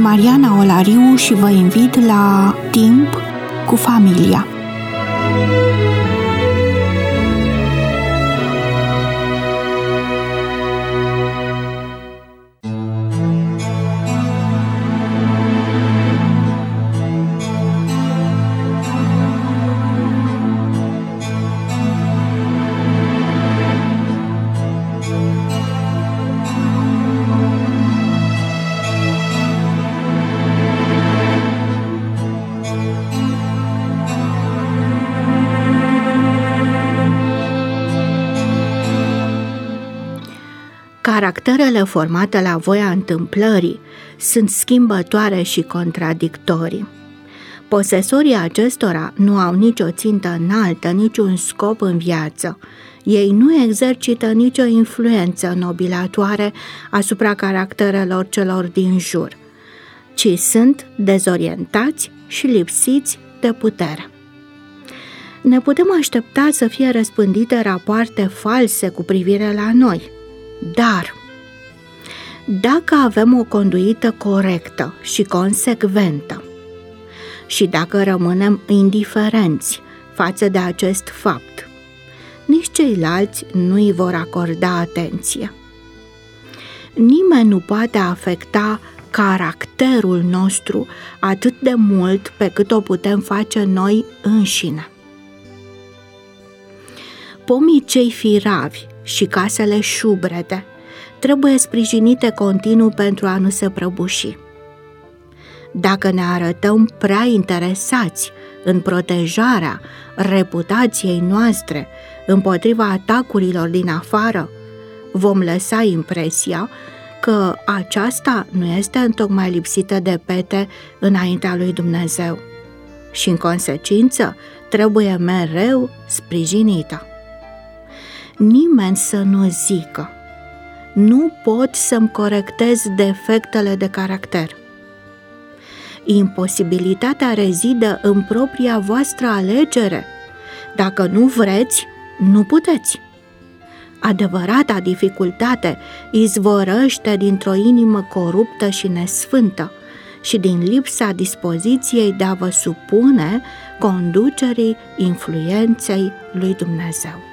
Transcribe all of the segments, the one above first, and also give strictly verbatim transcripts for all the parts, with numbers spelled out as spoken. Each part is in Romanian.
Sunt Mariana Olariu și vă invit la Timp cu familia. Caracterele formate la voia întâmplării sunt schimbătoare și contradictorii. Posesorii acestora nu au nicio țintă înaltă, niciun scop în viață. Ei nu exercită nicio influență nobilatoare asupra caracterelor celor din jur, ci sunt dezorientați și lipsiți de putere. Ne putem aștepta să fie răspândite rapoarte false cu privire la noi, dar dacă avem o conduită corectă și consecventă și dacă rămânem indiferenți față de acest fapt, nici ceilalți nu îi vor acorda atenție. Nimeni nu poate afecta caracterul nostru atât de mult pe cât o putem face noi înșine. Pomii cei firavi și casele șubrede trebuie sprijinite continuu pentru a nu se prăbuși. Dacă ne arătăm prea interesați în protejarea reputației noastre împotriva atacurilor din afară, vom lăsa impresia că aceasta nu este întocmai lipsită de pete înaintea lui Dumnezeu și, în consecință, trebuie mereu sprijinită. Nimeni să nu zică: nu pot să-mi corectez defectele de caracter. Imposibilitatea rezidă în propria voastră alegere. Dacă nu vreți, nu puteți. Adevărata dificultate izvorăște dintr-o inimă coruptă și nesfântă și din lipsa dispoziției de a vă supune conducerii influenței lui Dumnezeu.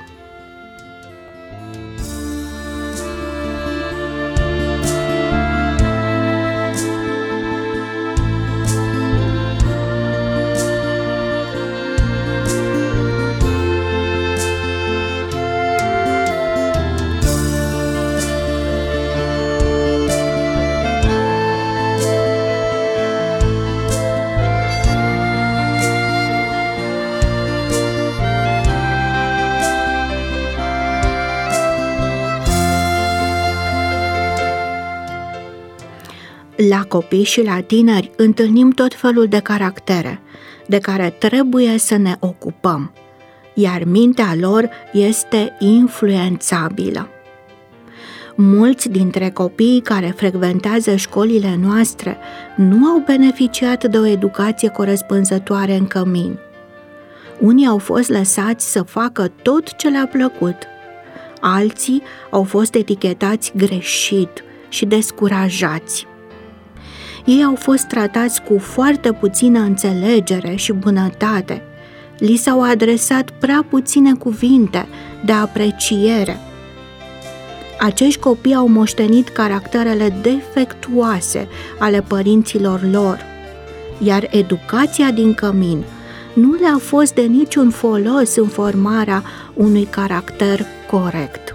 La copii și la tineri întâlnim tot felul de caractere de care trebuie să ne ocupăm, iar mintea lor este influențabilă. Mulți dintre copiii care frecventează școlile noastre nu au beneficiat de o educație corespunzătoare în cămin. Unii au fost lăsați să facă tot ce le-a plăcut, alții au fost etichetați greșit și descurajați. Ei au fost tratați cu foarte puțină înțelegere și bunătate. Li s-au adresat prea puține cuvinte de apreciere. Acești copii au moștenit caracterele defectuoase ale părinților lor, iar educația din cămin nu le-a fost de niciun folos în formarea unui caracter corect.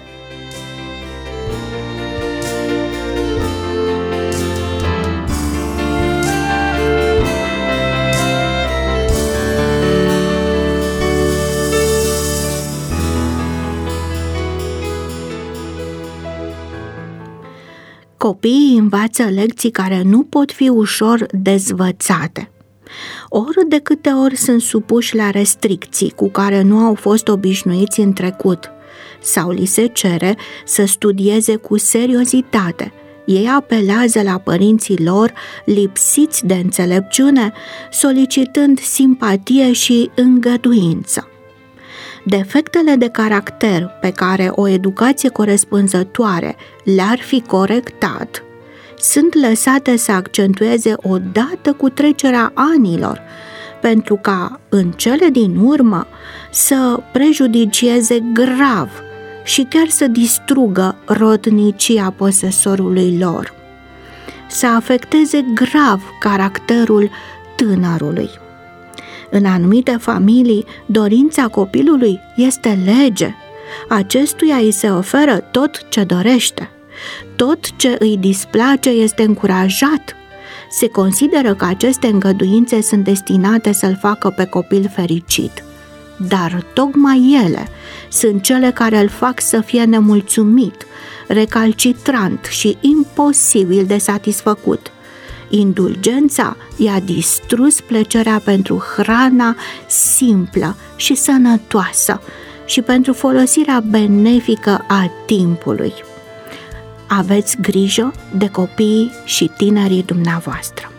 Copiii învață lecții care nu pot fi ușor dezvățate. Ori de câte ori sunt supuși la restricții cu care nu au fost obișnuiți în trecut, sau li se cere să studieze cu seriozitate, ei apelează la părinții lor lipsiți de înțelepciune, solicitând simpatie și îngăduință. Defectele de caracter pe care o educație corespunzătoare le-ar fi corectat sunt lăsate să accentueze odată cu trecerea anilor, pentru ca în cele din urmă să prejudicieze grav și chiar să distrugă rodnicia posesorului lor, să afecteze grav caracterul tânărului. În anumite familii, dorința copilului este lege. Acestuia îi se oferă tot ce dorește. Tot ce îi displace este încurajat. Se consideră că aceste îngăduințe sunt destinate să-l facă pe copil fericit. Dar tocmai ele sunt cele care îl fac să fie nemulțumit, recalcitrant și imposibil de satisfăcut. Indulgența i-a distrus plăcerea pentru hrana simplă și sănătoasă și pentru folosirea benefică a timpului. Aveți grijă de copiii și tinerii dumneavoastră.